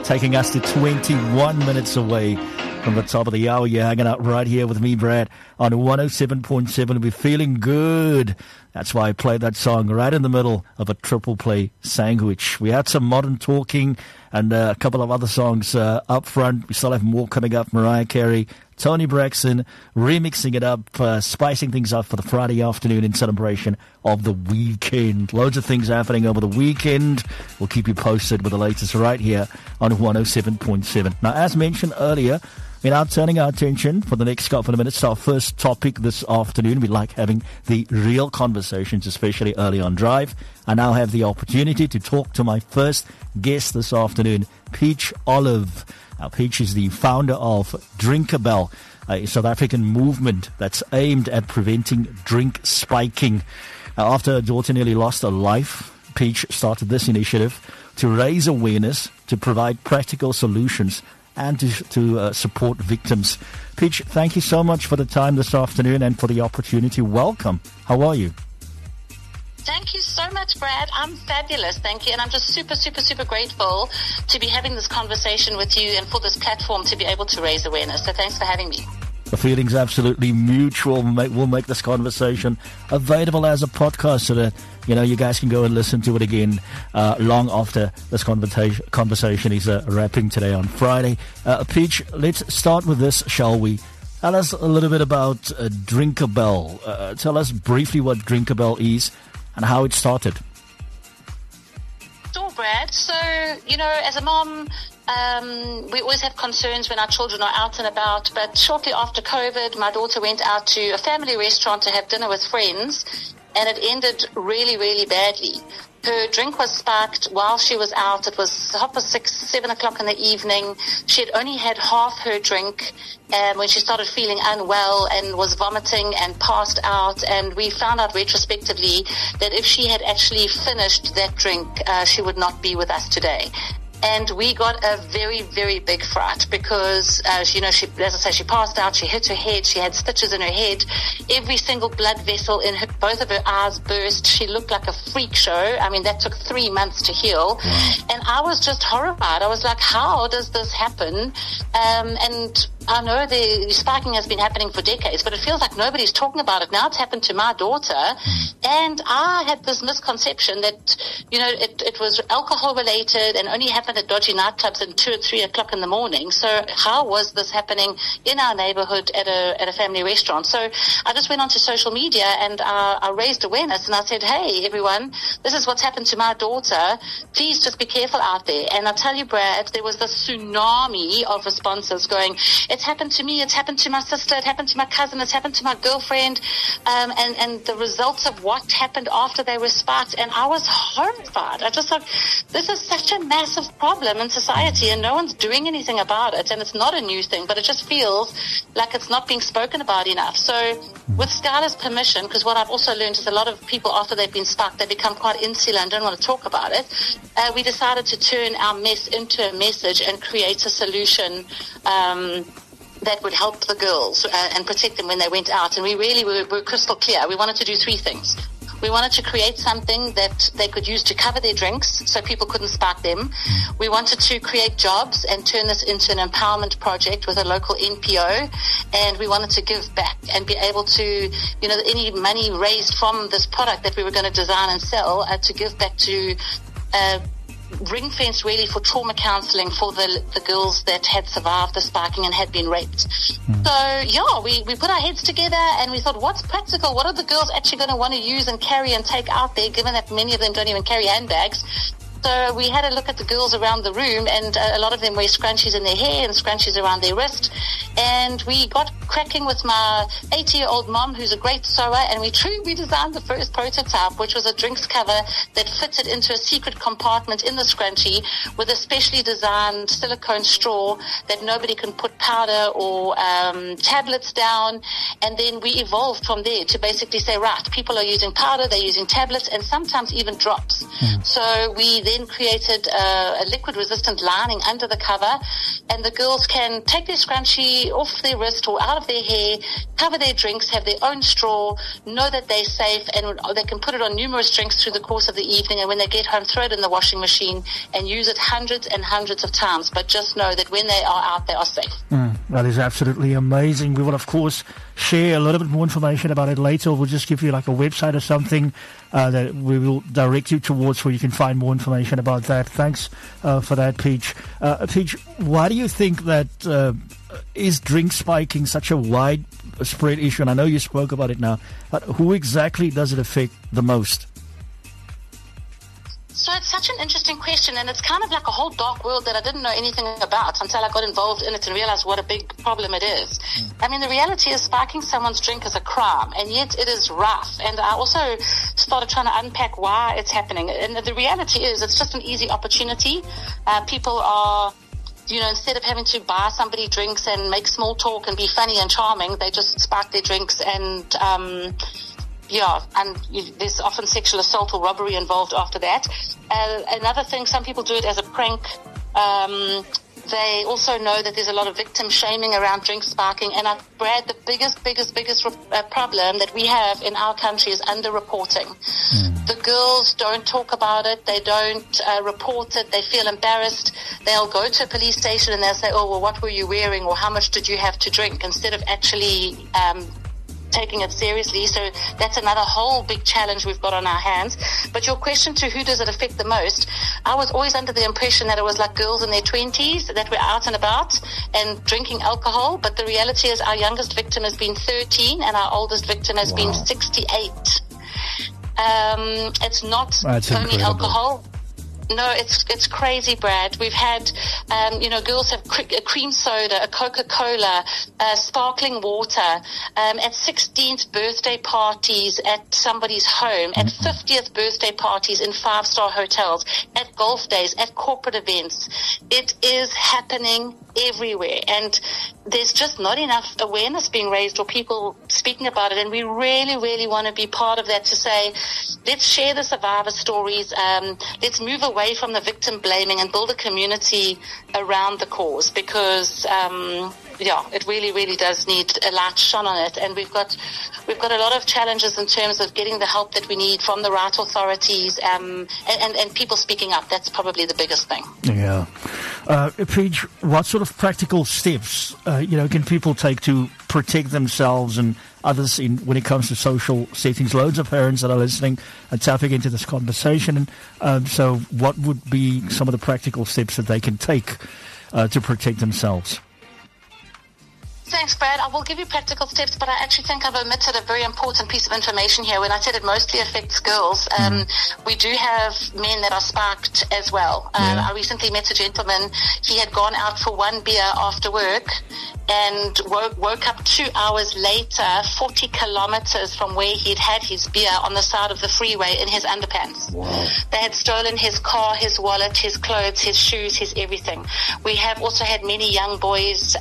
taking us to 21 minutes away from the top of the hour. You're hanging out right here with me, Brad, on 107.7. We're feeling good. That's why I played that song right in the middle of a triple play sandwich. We had some modern talking and a couple of other songs up front. We still have more coming up. Mariah Carey, Tony Braxton, remixing it up, spicing things up for the Friday afternoon in celebration of the weekend. Loads of things happening over the weekend. We'll keep you posted with the latest right here on 107.7. Now, as mentioned earlier, without turning our attention for the next couple of minutes to our first topic this afternoon, we like having the real conversations, especially early on drive. I now have the opportunity to talk to my first guest this afternoon, Peach Olive. Now, Peach is the founder of Drinkabel, a South African movement that's aimed at preventing drink spiking. After her daughter nearly lost her life, Peach started this initiative to raise awareness, to provide practical solutions, and to support victims. Peach, thank you so much for the time this afternoon and for the opportunity. Welcome. How are you? Thank you so much, Brad. I'm fabulous, thank you. And I'm just super, super, super grateful to be having this conversation with you and for this platform to be able to raise awareness. So thanks for having me. The feeling's absolutely mutual. We'll make this conversation available as a podcast so that, you guys can go and listen to it again long after this conversation is wrapping today on Friday. Peach, let's start with this, shall we? Tell us a little bit about Drinkabel. Tell us briefly what Drinkabel is and how it started. Sure, Brad. So, as a mom, we always have concerns when our children are out and about, but shortly after COVID, my daughter went out to a family restaurant to have dinner with friends, and it ended really, really badly. Her drink was spiked while she was out. It was 6:30, 7 o'clock in the evening. She had only had half her drink when she started feeling unwell and was vomiting and passed out. And we found out retrospectively that if she had actually finished that drink, she would not be with us today. And we got a very, very big fright because, she passed out, she hit her head, she had stitches in her head, every single blood vessel in both of her eyes burst. She looked like a freak show. I mean, that took 3 months to heal. And I was just horrified. I was like, how does this happen? And I know the spiking has been happening for decades, but it feels like nobody's talking about it. Now it's happened to my daughter. And I had this misconception that, it was alcohol related and only happened at dodgy nightclubs at 2 or 3 o'clock in the morning. So how was this happening in our neighborhood at a family restaurant? So I just went onto social media and I raised awareness and I said, hey, everyone, this is what's happened to my daughter. Please just be careful out there. And I tell you, Brad, there was this tsunami of responses going, it's happened to me, it's happened to my sister, it happened to my cousin, it's happened to my girlfriend, and the results of what happened after they were spiked. And I was horrified. I just thought, this is such a massive problem in society and no one's doing anything about it. And it's not a new thing, but it just feels like it's not being spoken about enough. So with Skylar's permission, because what I've also learned is a lot of people after they've been spiked, they become quite insular and don't want to talk about it. We decided to turn our mess into a message and create a solution that would help the girls and protect them when they went out. And we really were crystal clear. We wanted to do three things. We wanted to create something that they could use to cover their drinks so people couldn't spike them. We wanted to create jobs and turn this into an empowerment project with a local NPO. And we wanted to give back and be able to, any money raised from this product that we were going to design and sell to give back to ring fence really for trauma counseling for the girls that had survived the spiking and had been raped. So we put our heads together and we thought, what's practical? What are the girls actually going to want to use and carry and take out there, given that many of them don't even carry handbags? So we had a look at the girls around the room, and a lot of them wear scrunchies in their hair and scrunchies around their wrist. And we got cracking with my 80-year-old mom, who's a great sewer, and we designed the first prototype, which was a drinks cover that fitted into a secret compartment in the scrunchie with a specially designed silicone straw that nobody can put powder or tablets down. And then we evolved from there to basically say, right, people are using powder, they're using tablets, and sometimes even drops. So we then created a liquid-resistant lining under the cover, and the girls can take their scrunchie off their wrist or out of their hair, cover their drinks, have their own straw, know that they're safe, and they can put it on numerous drinks through the course of the evening, and when they get home, throw it in the washing machine and use it hundreds and hundreds of times. But just know that when they are out, they are safe. That is absolutely amazing. We will, of course, share a little bit more information about it later. We'll just give you like a website or something that we will direct you towards where you can find more information about that. Thanks for that, Peach. Peach, why do you think that is drink spiking such a widespread issue? And I know you spoke about it now, but who exactly does it affect the most? So it's such an interesting question, and it's kind of like a whole dark world that I didn't know anything about until I got involved in it and realized what a big problem it is. I mean, the reality is spiking someone's drink is a crime, and yet it is rough. And I also started trying to unpack why it's happening. And the reality is it's just an easy opportunity. People are... instead of having to buy somebody drinks and make small talk and be funny and charming, they just spike their drinks and, there's often sexual assault or robbery involved after that. Another thing, some people do it as a prank. They also know that there's a lot of victim shaming around drink spiking. And Brad, the biggest problem that we have in our country is underreporting. The girls don't talk about it. They don't report it. They feel embarrassed. They'll go to a police station and they'll say, oh, well, what were you wearing? Or how much did you have to drink? Instead of actually taking it seriously. So that's another whole big challenge we've got on our hands. But your question to who does it affect the most, I was always under the impression that it was like girls in their 20s that were out and about and drinking alcohol. But the reality is our youngest victim has been 13 and our oldest victim has been 68. It's not only alcohol. No, it's crazy, Brad. We've had, girls have a cream soda, a Coca-Cola, sparkling water, at 16th birthday parties at somebody's home, at 50th birthday parties in 5-star hotels, at golf days, at corporate events. It is happening everywhere, and there's just not enough awareness being raised or people speaking about it, and we really, really want to be part of that to say, let's share the survivor stories, let's move away from the victim blaming and build a community around the cause, because it really, really does need a light shone on it, and we've got a lot of challenges in terms of getting the help that we need from the right authorities, and people speaking up. That's probably the biggest thing. Yeah. Peach, what sort of practical steps can people take to protect themselves and others when it comes to social settings? Loads of parents that are listening are tapping into this conversation. So what would be some of the practical steps that they can take to protect themselves? Thanks, Brad. I will give you practical steps, but I actually think I've omitted a very important piece of information here. When I said it mostly affects girls, we do have men that are spiked as well. I recently met a gentleman. He had gone out for one beer after work and woke up 2 hours later, 40 kilometers from where he'd had his beer on the side of the freeway in his underpants. Wow. They had stolen his car, his wallet, his clothes, his shoes, his everything. We have also had many young boys,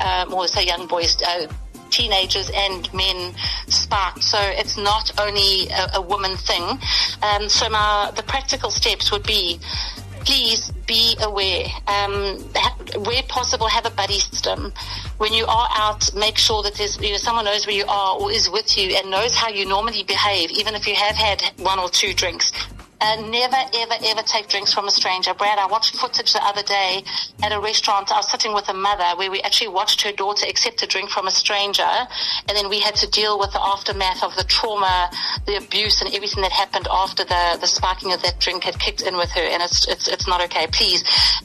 teenagers and men sparked. So it's not only a woman thing. So the practical steps would be, please be aware. Where possible, have a buddy system. When you are out, make sure that there's someone knows where you are or is with you and knows how you normally behave, even if you have had 1 or 2 drinks. Never, ever, ever take drinks from a stranger. Brad, I watched footage the other day at a restaurant. I was sitting with a mother where we actually watched her daughter accept a drink from a stranger, and then we had to deal with the aftermath of the trauma, the abuse, and everything that happened after the sparking of that drink had kicked in with her, and it's not okay. Please,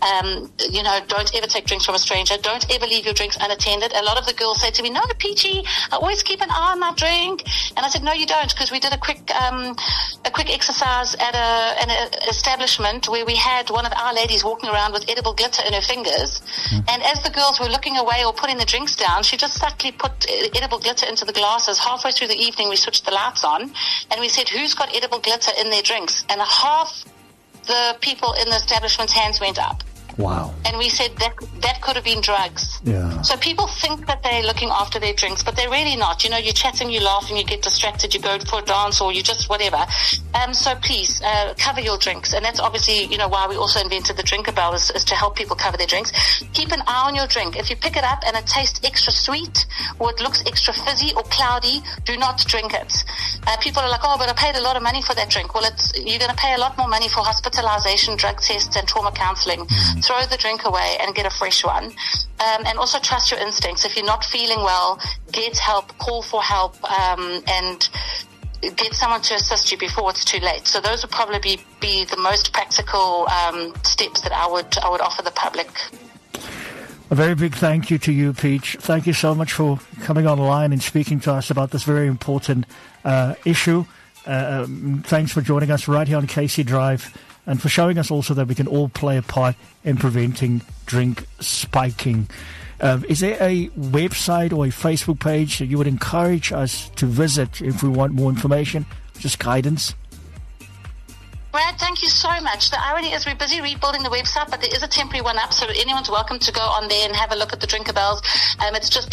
don't ever take drinks from a stranger. Don't ever leave your drinks unattended. A lot of the girls say to me, "No, Peachy, I always keep an eye on my drink," and I said, "No, you don't," because we did a quick exercise at an establishment where we had one of our ladies walking around with edible glitter in her fingers, and as the girls were looking away or putting the drinks down, she just subtly put edible glitter into the glasses. Halfway through the evening, we switched the lights on, and we said, "Who's got edible glitter in their drinks?" And half the people in the establishment's hands went up. Wow. And we said that could have been drugs. Yeah. So people think that they're looking after their drinks, but they're really not. You're chatting, you laugh, and you get distracted, you go for a dance, or you just whatever. So please, cover your drinks. And that's obviously, why we also invented the Drinker Bell is to help people cover their drinks. Keep an eye on your drink. If you pick it up and it tastes extra sweet, or it looks extra fizzy or cloudy, do not drink it. People are like, oh, but I paid a lot of money for that drink. Well, you're going to pay a lot more money for hospitalization, drug tests, and trauma counseling. Throw the drink away and get a fresh one. And also trust your instincts. If you're not feeling well, get help, call for help, and get someone to assist you before it's too late. So those would probably be the most practical steps that I would offer the public. A very big thank you to you, Peach. Thank you so much for coming online and speaking to us about this very important issue. Thanks for joining us right here on KC Drive, and for showing us also that we can all play a part in preventing drink spiking. Is there a website or a Facebook page that you would encourage us to visit if we want more information, just guidance? Brad, thank you so much. The irony is we're busy rebuilding the website, but there is a temporary one up, so anyone's welcome to go on there and have a look at the Drinker Bells. It's just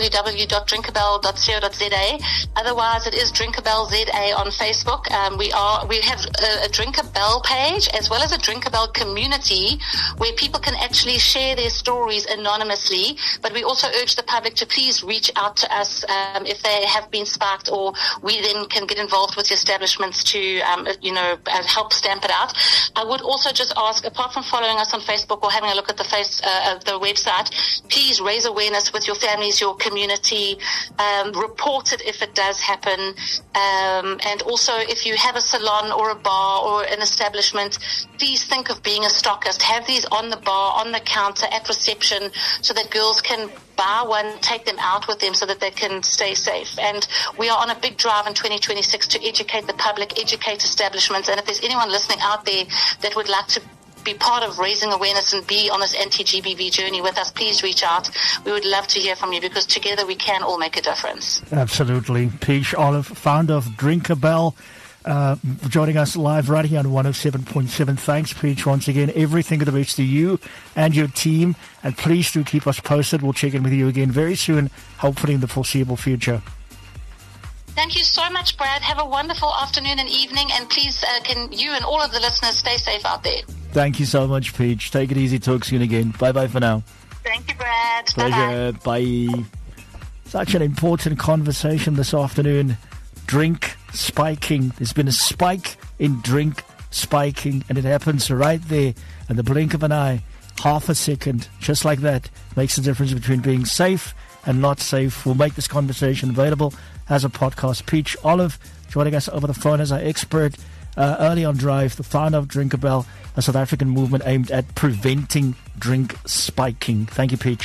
www.drinkerbell.co.za. Otherwise, it is Drinker Bell ZA on Facebook. We have a Drinker Bell page as well as a Drinker Bell community where people can actually share their stories anonymously. But we also urge the public to please reach out to us if they have been sparked, or we then can get involved with the establishments to help stamp it out. I would also just ask, apart from following us on Facebook or having a look at the website, please raise awareness with your families, your community, report it if it does happen, and also if you have a salon or a bar or an establishment, please think of being a stockist. Have these on the bar, on the counter, at reception, so that girls can buy one, take them out with them so that they can stay safe. And we are on a big drive in 2026 to educate the public, educate establishments, and if there's anyone listening out there that would like to be part of raising awareness and be on this anti-GBV journey with us, please reach out. We would love to hear from you, because together we can all make a difference. Absolutely. Peach Olive, founder of Drinker Bell, joining us live right here on 107.7. Thanks, Peach, once again. Everything of the best to you and your team, and please do keep us posted. We'll check in with you again very soon, hopefully in the foreseeable future. Thank you so much, Brad. Have a wonderful afternoon and evening, and please can you and all of the listeners stay safe out there. Thank you so much, Peach. Take it easy. Talk soon again. Bye-bye for now. Thank you, Brad. Pleasure. Bye-bye. Bye. Such an important conversation this afternoon. Drink spiking. There's been a spike in drink spiking, and it happens right there in the blink of an eye. Half a second, just like that, makes the difference between being safe and not safe. We'll make this conversation available as a podcast. Peach Olive joining us over the phone as our expert early on Drive, the founder of Drinker Bell, a South African movement aimed at preventing drink spiking. Thank you, Peach.